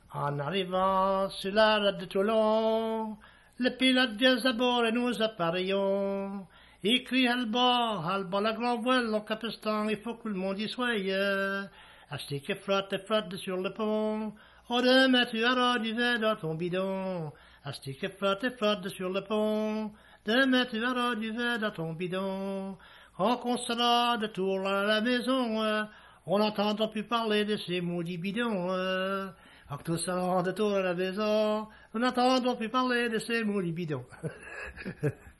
En arrivant sur la route de Toulon, le pilote vient à bord et nous appareillons. Il crie halba, la grande voile en Capistan, il faut que le monde y soit. Acheter que flotte sur le pont. Oh, demain tu auras du vin dans ton bidon. Acheter que flotte sur le pont. Demain tu auras du vin dans ton bidon. Quand on sera de tour à la maison, on n'entendra plus parler de ces maudits bidons. Quand tout sera de tour à la maison, on n'entendra plus parler de ces maudits bidons.